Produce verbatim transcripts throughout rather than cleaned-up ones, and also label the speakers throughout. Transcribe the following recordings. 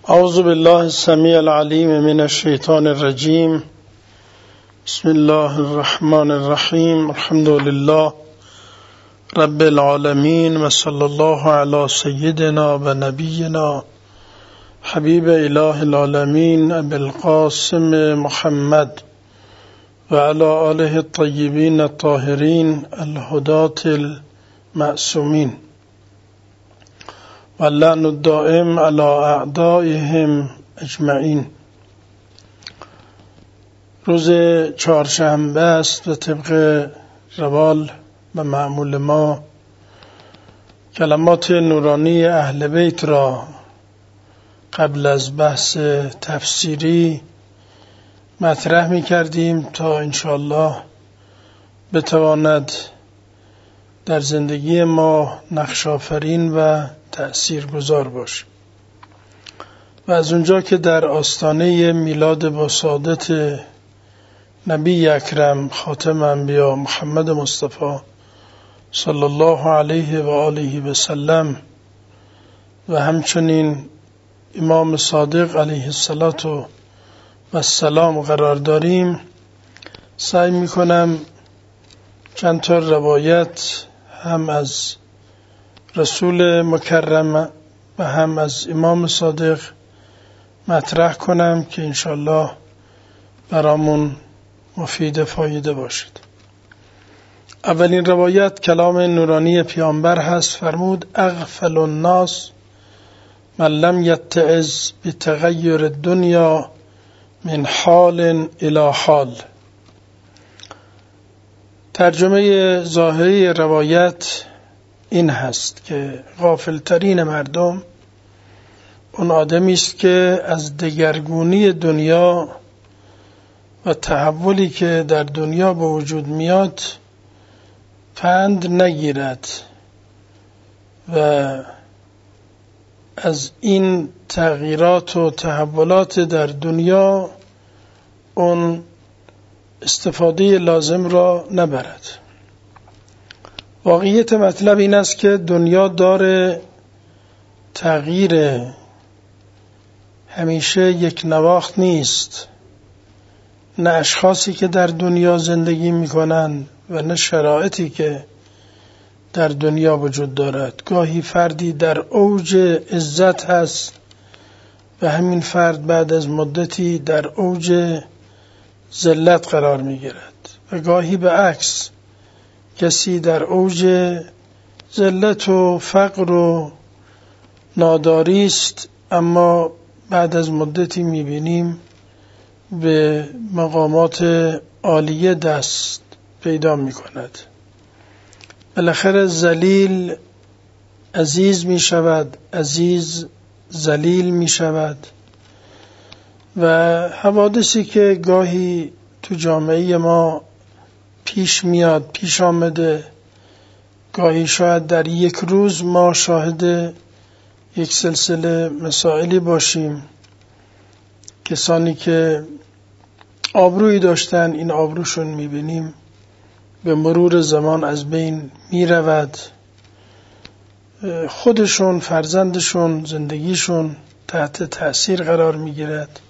Speaker 1: اعوذ بالله السمیع العلیم من الشیطان الرجیم. بسم الله الرحمن الرحیم. الحمد لله رب العالمین و صلی الله علی سیدنا و نبینا حبیب اله العالمین ابی القاسم محمد و علی آله الطیبین الطاهرین الهداة المعصومین و اللعن الدائم علی اعدائهم اجمعین. روز چهارشنبه است و طبق روال و معمول ما کلمات نورانی اهل بیت را قبل از بحث تفسیری مطرح می کردیم تا انشاءالله بتواند در زندگی ما نقش آفرین و تأثیر گذار باشه. و از اونجا که در آستانه میلاد باسعادت نبی اکرم خاتم انبیا محمد مصطفی صلی الله علیه و آله و سلم و همچنین امام صادق علیه الصلاة و السلام قرار داریم، سعی میکنم چند تا روایت هم از رسول مکرم و هم از امام صادق مطرح کنم که انشالله برامون مفید فایده باشد. اولین روایت کلام نورانی پیامبر هست. فرمود اغفل الناس من لم یتعظ بتغیر الدنیا من حال الی حال. ترجمه ظاهری روایت این هست که غافلترین مردم اون آدمی است که از دگرگونی دنیا و تحولی که در دنیا به وجود میاد پند نگیرد و از این تغییرات و تحولات در دنیا اون استفاده لازم را نبرد. واقعیت مطلب این است که دنیا داره تغییر، همیشه یک نواخت نیست. نه اشخاصی که در دنیا زندگی میکنن و نه شرایطی که در دنیا وجود دارد. گاهی فردی در اوج عزت هست و همین فرد بعد از مدتی در اوج ذلت قرار میگیرد و گاهی به عکس کسی در اوج ذلت و فقر و ناداری است اما بعد از مدتی میبینیم به مقامات عالیه دست پیدا میکند. بالاخره ذلیل عزیز میشود، عزیز ذلیل میشود و حوادثی که گاهی تو جامعه ما پیش میاد، پیش آمده، گاهی شاید در یک روز ما شاهد یک سلسله مسائلی باشیم. کسانی که آبرویی داشتن این آبروشون میبینیم به مرور زمان از بین میرود، خودشون، فرزندشون، زندگیشون تحت تأثیر قرار میگیرد.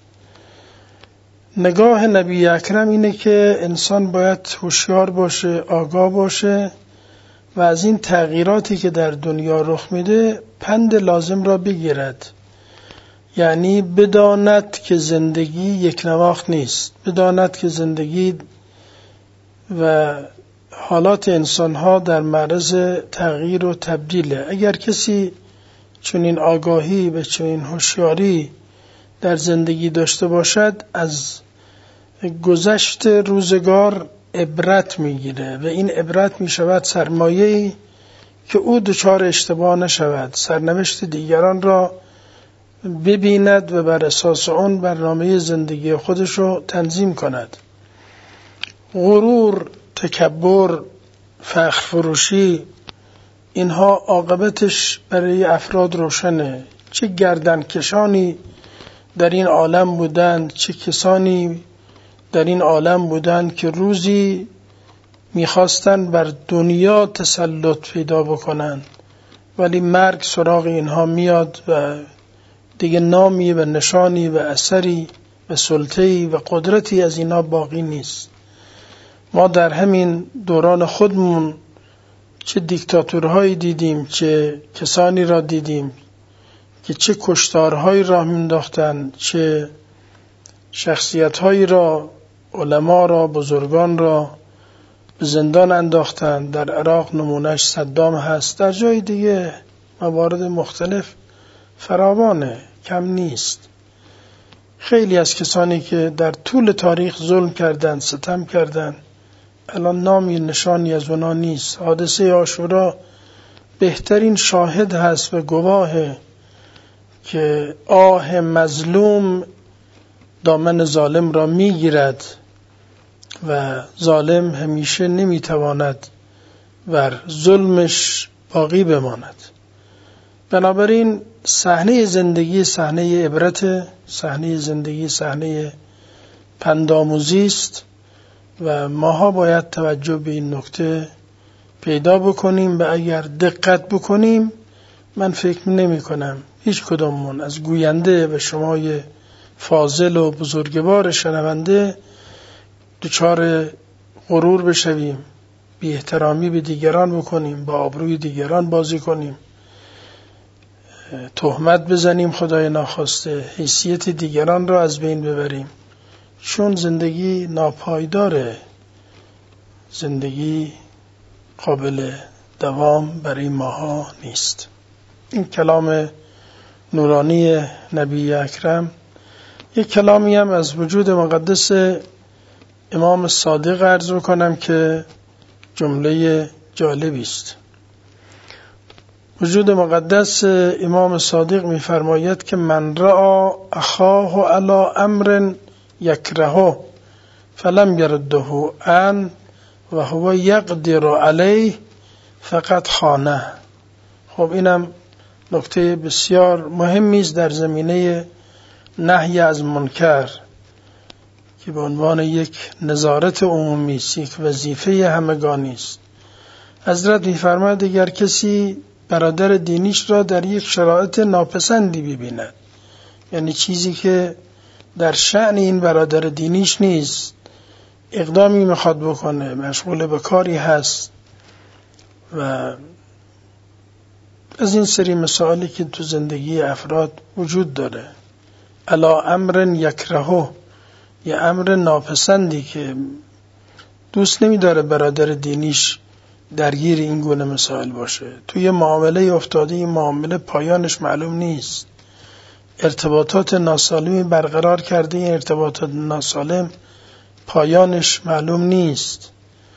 Speaker 1: نگاه نبی اکرم اینه که انسان باید هوشیار باشه، آگاه باشه و از این تغییراتی که در دنیا رخ میده پند لازم را بگیرد. یعنی بداند که زندگی یک نواخت نیست، بداند که زندگی و حالات انسانها در معرض تغییر و تبدیله. اگر کسی چنین آگاهی و چنین هوشیاری در زندگی داشته باشد از گذشت روزگار عبرت میگیره و این عبرت میشود سرمایه‌ای که او دچار اشتباه نشود، سرنوشت دیگران را ببیند و بر اساس اون برنامه زندگی خودش رو تنظیم کند. غرور، تکبر، فخر فروشی، اینها عاقبتش برای افراد روشنه. چه گردن کشانی در این عالم بودند، چه کسانی در این عالم بودند که روزی میخواستند بر دنیا تسلط پیدا بکنند ولی مرگ سراغ اینها میاد و دیگه نامی و نشانی و اثری و سلطه‌ای و قدرتی از اینا باقی نیست. ما در همین دوران خودمون چه دیکتاتورهایی دیدیم، چه کسانی را دیدیم که چه کشتارهایی راه مینداختند، چه شخصیتهایی را، علما را، بزرگان را به زندان انداختند. در عراق نمونهش صدام هست، در جای دیگه موارد مختلف فراوانه، کم نیست. خیلی از کسانی که در طول تاریخ ظلم کردند، ستم کردند، الان نامی نشانی از اونا نیست. حادثه عاشورا بهترین شاهد هست و گواهه که آه مظلوم دامن ظالم را میگیرد و ظالم همیشه نمیتواند بر ظلمش باقی بماند. بنابراین صحنه زندگی صحنه عبرت، صحنه زندگی صحنه پندآموزی است و ماها باید توجه به این نکته پیدا بکنیم و اگر دقت بکنیم من فکر نمی کنم هیچ کداممون از گوینده و شمای فاضل و بزرگوار شنونده دچار غرور بشویم، بی احترامی به دیگران بکنیم، با آبروی دیگران بازی کنیم، تهمت بزنیم، خدای ناخواسته حیثیت دیگران را از بین ببریم، چون زندگی ناپایداره، زندگی قابل دوام برای ماها نیست. این کلام نورانی نبی اکرم یک کلامی هم از وجود مقدس امام صادق عرض کنم که جمله جالبی است. وجود مقدس امام صادق می‌فرماید که من رأى اخاه علی امر یکرهه فلم یرده عن و هو یقدر علیه فقط خانه. خب اینم نکته بسیار مهمی است در زمینه نهی از منکر که به عنوان یک نظارت عمومی است، یک وظیفه همگانی است. حضرت می‌فرماید اگر کسی برادر دینیش را در یک شرایط ناپسندی ببیند، یعنی چیزی که در شأن این برادر دینیش نیست، اقدامی میخواد بکنه، مشغول به کاری هست و از این سری مسائلی که تو زندگی افراد وجود داره، الا امر یکرهه، یه امر ناپسندی که دوست نمیداره برادر دینیش درگیر این گونه مسائل باشه، توی معامله افتاده، این معامله پایانش معلوم نیست، ارتباطات ناسالمی برقرار کرده، این ارتباطات ناسالم پایانش معلوم نیست،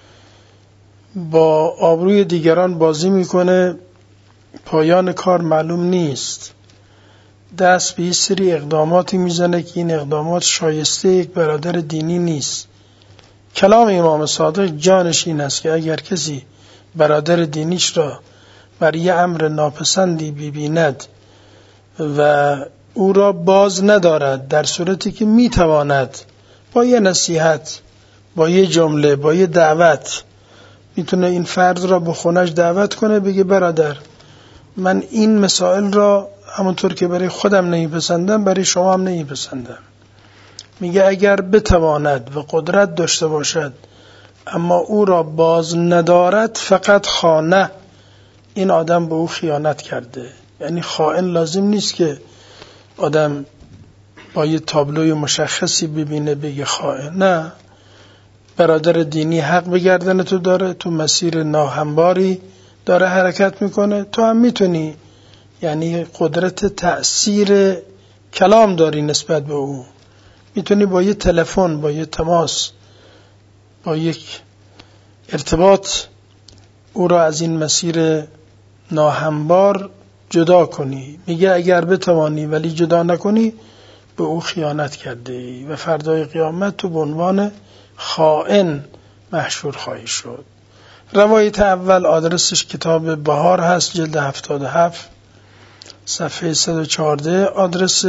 Speaker 1: با آبروی دیگران بازی میکنه، پایان کار معلوم نیست، دست به یه سری اقداماتی میزنه که این اقدامات شایسته یک برادر دینی نیست. کلام امام صادق جانش این است که اگر کسی برادر دینیش را بر یه امر ناپسندی ببیند و او را باز ندارد، در صورتی که میتواند با یه نصیحت، با یه جمله، با یه دعوت میتونه این فرد را به خونش دعوت کنه، بگه برادر من این مسائل را همونطور که برای خودم نمیپسندم برای شما هم نمیپسندم. میگه اگر بتواند و قدرت داشته باشد اما او را باز ندارد فقط خانه، این آدم به او خیانت کرده. یعنی خائن لازم نیست که آدم با یه تابلوی مشخصی ببینه بگه خائن، نه، برادر دینی حق به گردن تو داره، تو مسیر ناهمواری داره حرکت میکنه، تو هم میتونی، یعنی قدرت تأثیر کلام داری نسبت به او، میتونی با یه تلفن، با یه تماس، با یک ارتباط او را از این مسیر ناهموار جدا کنی. میگه اگر بتوانی ولی جدا نکنی به او خیانت کرده ای و فردای قیامت تو به عنوان خائن محشور خواهی شد. روایت اول آدرسش کتاب بهار هست، جلد هفتاد و هفت صفحه صد و چهارده. آدرس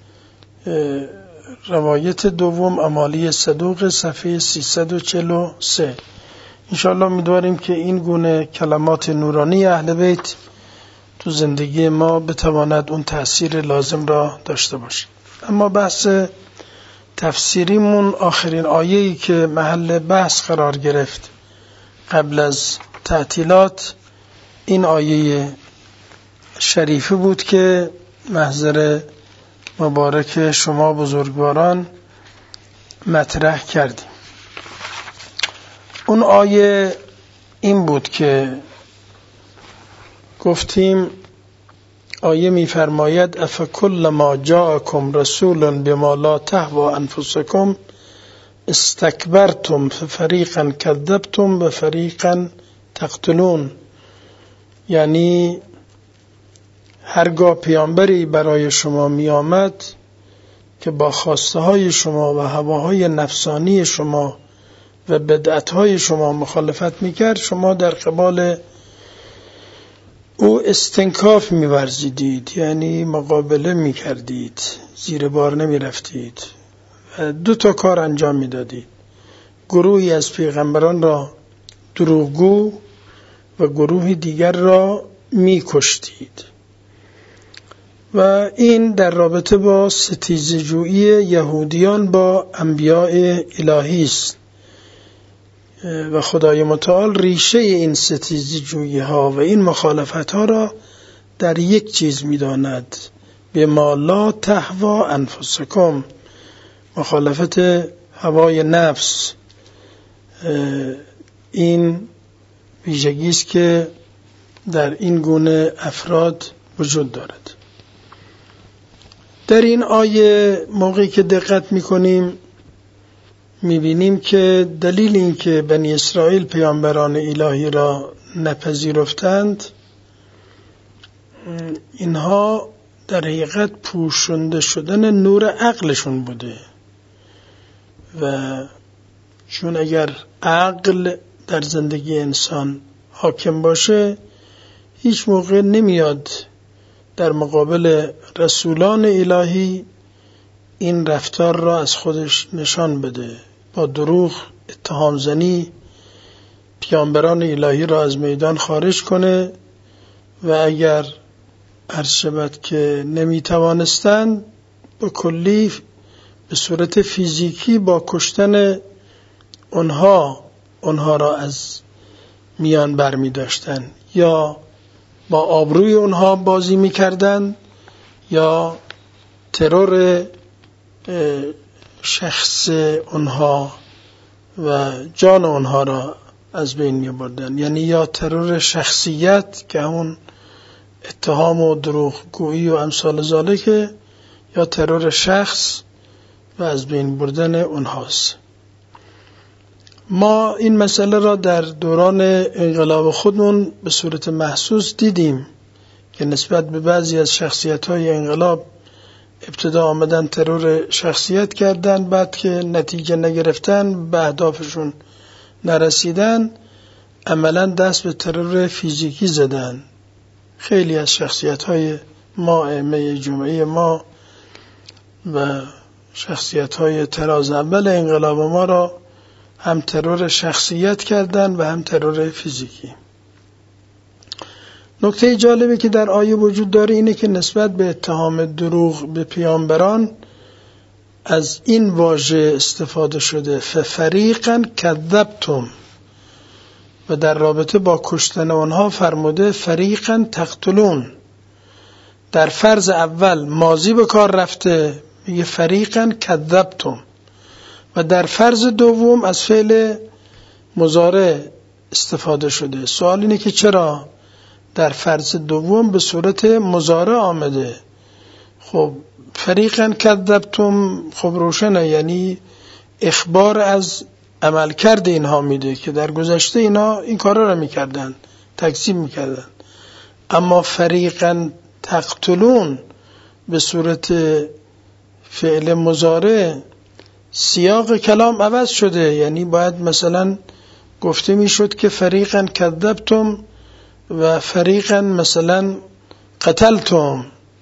Speaker 1: روایت دوم امالی صدوق صفحه سیصد و چهل و سه. انشاءالله امیدواریم که این گونه کلمات نورانی اهل بیت تو زندگی ما بتواند اون تأثیر لازم را داشته باشه. اما بحث تفسیریمون آخرین آیه‌ای که محل بحث قرار گرفت قبل از تعطیلات این آیه شریفه بود که محضر مبارک شما بزرگواران مطرح کردیم. اون آیه این بود که گفتیم آیه می‌فرماید افکل ما جاءکم رسول بما لا تهوى انفسکم استکبرتم ففریقا کذبتم و فریقا تقتلون. یعنی هرگاه پیامبری برای شما می آمد که با خواسته های شما و هواهای نفسانی شما و بدعت های شما مخالفت می کرد، شما در قبال او استنکاف می ورزیدید، یعنی مقابله می کردید، زیر بار نمی رفتید و دو تا کار انجام می دادید. گروهی از پیغمبران را دروغگو و گروه دیگر را می کشتید. و این در رابطه با ستیزه‌جویی یهودیان با انبیاء الهی است و خدای متعال ریشه این ستیزه‌جویی ها و این مخالفت ها را در یک چیز می داند، بما لا تهوى انفسکم، مخالفت هوای نفس. این ویژگی است که در این گونه افراد وجود دارد. در این آیه موقعی که دقت می‌کنیم می‌بینیم که دلیل این که بنی اسرائیل پیامبران الهی را نپذیرفتند، اینها در حقیقت پوشانده شدن نور عقلشون بوده. و چون اگر عقل در زندگی انسان حاکم باشه، هیچ موقع نمیاد در مقابل رسولان الهی این رفتار را از خودش نشان بده، با دروغ، اتهام زنی پیامبران الهی را از میدان خارج کنه و اگر عرض شود که نمیتوانستند به کلی به صورت فیزیکی با کشتن اونها اونها را از میان برمی داشتن، یا با آبروی اونها بازی میکردن، یا ترور شخص اونها و جان اونها را از بین می بردن. یعنی یا ترور شخصیت که همون اتهام و دروغگویی و امثال ذالک، یا ترور شخص و از بین بردن اونهاست. ما این مسئله را در دوران انقلاب خودمون به صورت محسوس دیدیم که نسبت به بعضی از شخصیت‌های انقلاب ابتدا آمدن ترور شخصیت کردن، بعد که نتیجه نگرفتن، به اهدافشون نرسیدن، عملاً دست به ترور فیزیکی زدن. خیلی از شخصیت‌های ما، ائمه جمعه ما و شخصیت‌های تراز اول انقلاب ما را هم ترور شخصیت کردن و هم ترور فیزیکی. نکته جالبی که در آیه وجود داره اینه که نسبت به اتهام دروغ به پیامبران از این واژه استفاده شده، ففریقا کذبتم، و در رابطه با کشتن آنها فرموده فریقا تقتلون. در فرض اول ماضی به کار رفته، میگه فریقا کذبتم، و در فرض دوم از فعل مضارع استفاده شده. سوال اینه که چرا در فرض دوم به صورت مضارع آمده؟ خب فریقا کذبتم خب روشنه، یعنی اخبار از عمل کرده اینها میده که در گذشته اینا این کارا رو میکردن، تکذیب میکردن. اما فریقا تقتلون به صورت فعل مضارع، سیاق کلام عوض شده، یعنی باید مثلا گفته میشد که فریقا کذبتم و فریقا مثلا قتلتم.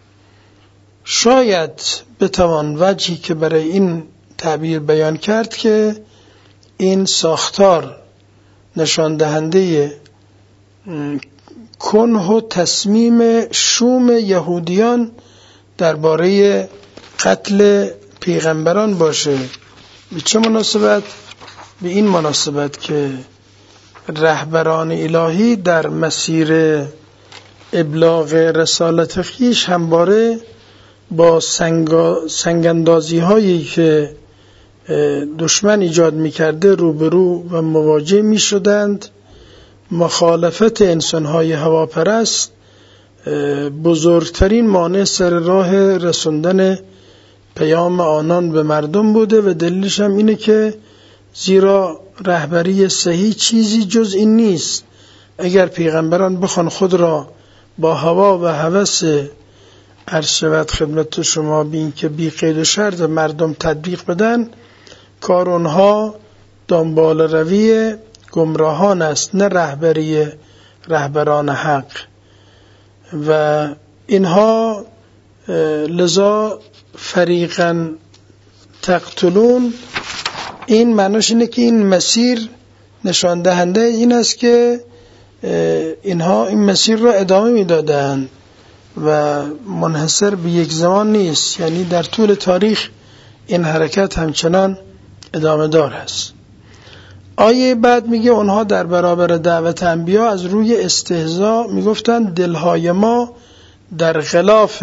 Speaker 1: شاید بتوان وجهی که برای این تعبیر بیان کرد که این ساختار نشان دهنده کنه و تصمیم شوم یهودیان درباره قتل پیغمبران باشه. به چه مناسبت؟ به این مناسبت که رهبران الهی در مسیر ابلاغ رسالت خویش همواره با سنگاندازی هایی که دشمن ایجاد میکرده روبرو و مواجه میشدند. مخالفت انسانهای هواپرست بزرگترین مانع سر راه رسوندن پیام آنان به مردم بوده و دلیلش هم اینه که زیرا رهبری صحیح چیزی جز این نیست. اگر پیغمبران بخوان خود را با هوا و هوس عرض شود خدمت شما بین که بی قید و شرط مردم تطبیق بدن، کار اونها دنبال روی گمراهان است، نه رهبری رهبران حق. و اینها لذا فریقا تقتلون، این معناش اینه که این مسیر نشان دهنده این است که اینها این مسیر را ادامه میدادند و منحصر به یک زمان نیست، یعنی در طول تاریخ این حرکت همچنان ادامه دار است. آیه بعد میگه اونها در برابر دعوت انبیا از روی استهزاء میگفتن دلهای ما در غلاف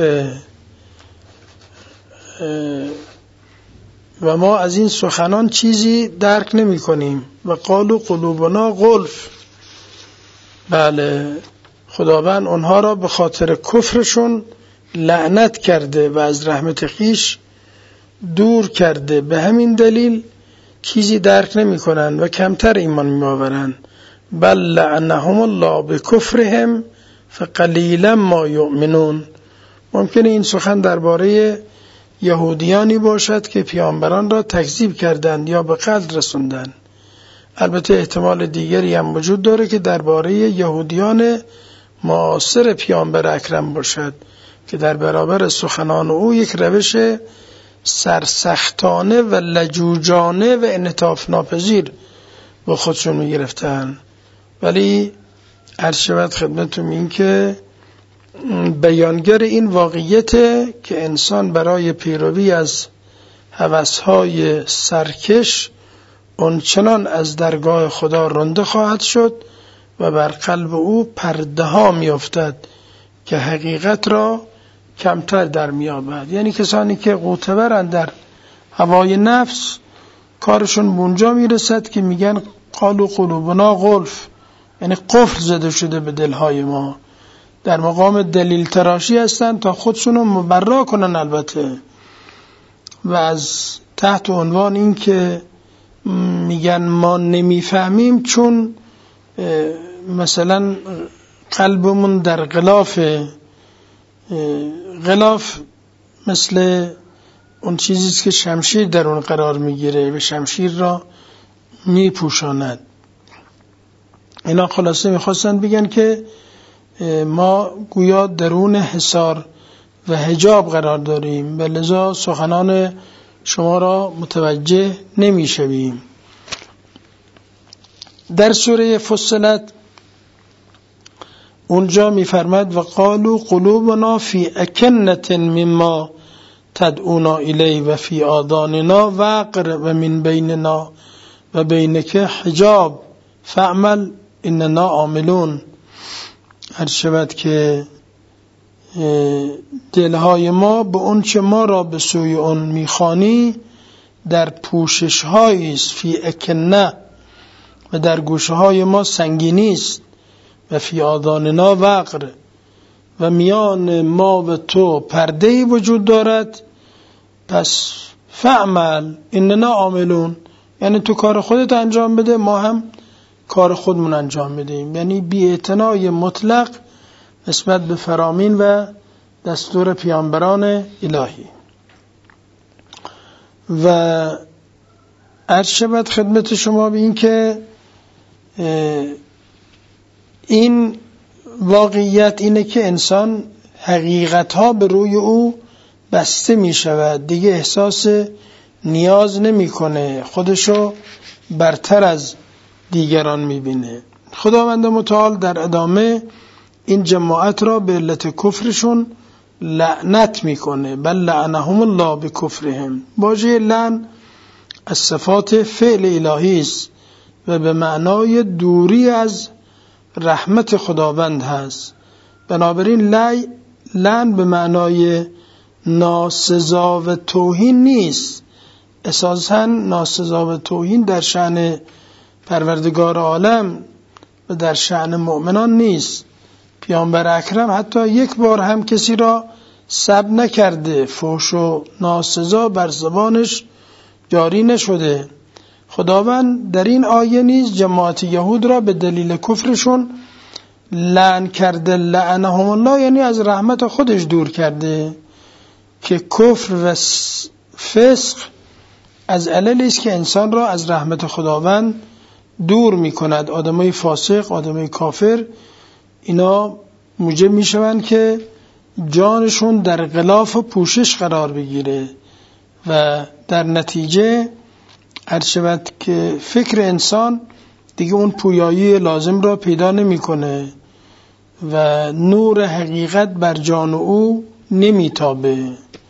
Speaker 1: و ما از این سخنان چیزی درک نمی کنیم. و قالوا قلوبنا غلف. بله، خداوند اونها را به خاطر کفرشون لعنت کرده و از رحمت خویش دور کرده، به همین دلیل چیزی درک نمی کنن و کمتر ایمان می آورن. بل لعنهم الله بکفرهم فقلیلا ما یؤمنون. ممکنه این سخن درباره یهودیانی باشد که پیامبران را تکذیب کردند یا به قتل رسوندند. البته احتمال دیگری هم وجود داره که درباره یهودیان معاصر پیامبر اکرم باشد که در برابر سخنان او یک روش سرسختانه و لجوجانه و انعطاف ناپذیر با خودشون می گرفتن. ولی عرض شود خدمتتون این که بیانگر این واقعیت که انسان برای پیروی از هوس‌های سرکش اونچنان از درگاه خدا رانده خواهد شد و بر قلب او پرده ها می افتد که حقیقت را کمتر در می یابد. یعنی کسانی که غوطه‌ورند در هوای نفس، کارشون بونجا می رسد که میگن قالوا قلوبنا غلف، یعنی قفل زده شده به دلهای ما. در مقام دلیل تراشی هستند تا خودشون رو مبرا کنن البته، و از تحت عنوان این که میگن ما نمیفهمیم چون مثلا قلبمون در غلاف غلاف مثل اون چیزیست که شمشیر در اون قرار میگیره و شمشیر را میپوشاند. اینا خلاصه میخواستن بگن که ما گویا درون حصار و حجاب قرار داریم و لذا سخنان شما را متوجه نمیشویم. در سوره فصلت اونجا میفرماد و قالوا قلوبنا فی اکنة مما تدعونا الی و فی آذاننا وقر و من بیننا و بینک حجاب فاعمل اننا عاملون. هر شود که دلهای ما به اون چه ما را به سوی اون میخوانی در پوشش هایی است، فی اکنه، و در گوشه های ما سنگینی است، و فی آذاننا وقر، و میان ما و تو پرده‌ای وجود دارد. پس فعمل اننا عاملون، یعنی تو کار خودت انجام بده، ما هم کار خودمون انجام بدیم. یعنی بی‌اعتنای مطلق نسبت به فرامین و دستور پیامبران الهی. و عرض شود خدمت شما به این که این واقعیت اینه که انسان حقیقتها به روی او بسته می شود، دیگه احساس نیاز نمی کنه، خودشو برتر از دیگران می بینه. خداوند متعال در ادامه این جماعت را به علت کفرشون لعنت میکنه. بل لعنهم الله بکفرهم. واژه لعن از صفات فعل الهی است و به معنای دوری از رحمت خداوند هست. بنابراین لعن به معنای ناسزا و توهین نیست. اساساً ناسزا و توهین در شأن پروردگار عالم و در شأن مؤمنان نیست. پیامبر اکرم حتی یک بار هم کسی را سب نکرده، فحش و ناسزا بر زبانش جاری نشده. خداوند در این آیه نیز جماعت یهود را به دلیل کفرشون لعن کرده. لعنهم الله یعنی از رحمت خودش دور کرده، که کفر و فسق از عللی است که انسان را از رحمت خداوند دور می کند. آدمای فاسق، آدمای کافر، اینا موجب می شوند که جانشون در غلاف و پوشش قرار بگیره و در نتیجه هر شود که فکر انسان دیگه اون پویایی لازم را پیدا نمی کنه و نور حقیقت بر جان او نمی تابه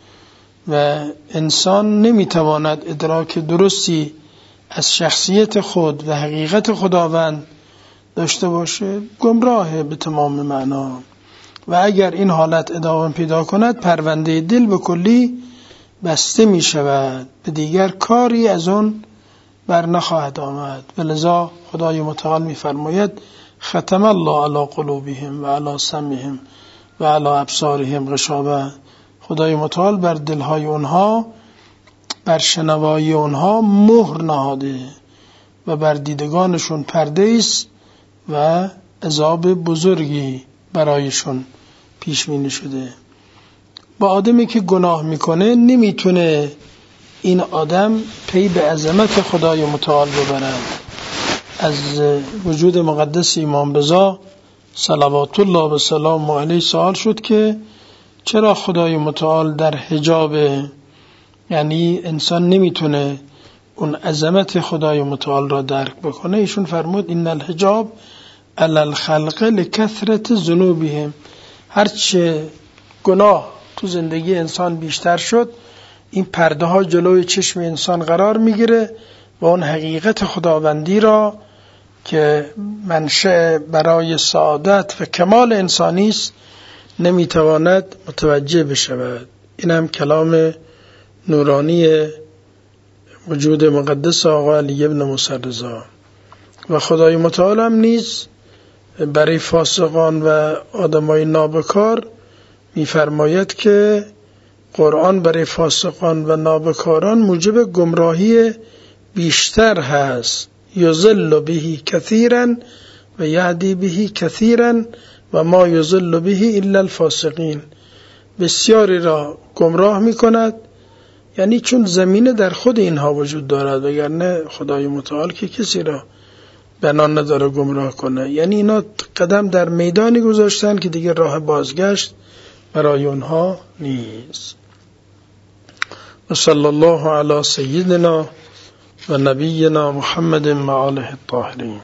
Speaker 1: و انسان نمی تواند ادراک درستی از شخصیت خود و حقیقت خداوند داشته باشه. گمراهه به تمام معنا. و اگر این حالت ادامه پیدا کند، پرونده دل به کلی بسته می شود، به دیگر کاری از اون بر نخواهد آمد. ولذا خدای متعال می فرماید ختم الله علی قلوبهم و علی سمعهم و علی ابصارهم غشاوه. خدای متعال بر دلهای اونها، بر شنوایی اونها مهر نهاده و بر دیدگانشون پرده است و عذاب بزرگی برایشون پیش بینی شده. با آدمی که گناه میکنه نمیتونه این آدم پی به عظمت خدای متعال ببرد. از وجود مقدس امام رضا صلوات الله و سلام علیه سوال شد که چرا خدای متعال در حجاب، یعنی انسان نمیتونه اون عظمت خدای متعال را درک بکنه. ایشون فرمود این الحجاب علی الخلق لکثرت ذنوبهم. هرچه گناه تو زندگی انسان بیشتر شد، این پرده ها جلوی چشم انسان قرار میگیره و اون حقیقت خداوندی را که منشأ برای سعادت و کمال انسانی است نمیتواند متوجه بشود. این هم کلام نورانی وجود مقدس آقا علی ابن موسی رضا. و خدای متعال هم نیز برای فاسقان و آدمای نابکار میفرماید که قرآن برای فاسقان و نابکاران موجب گمراهی بیشتر هست. یضل به کثیرا و یهدی به کثیرا و ما یضل به الا الفاسقین. بسیاری را گمراه میکند، یعنی چون زمینه در خود اینها وجود دارد، وگرنه خدای متعال که کسی را بنا نداره گمراه کنه. یعنی اینا قدم در میدانی گذاشتن که دیگه راه بازگشت برای اونها نیست. و صلی الله علی سیدنا و نبینا محمد و آله الطاهرین.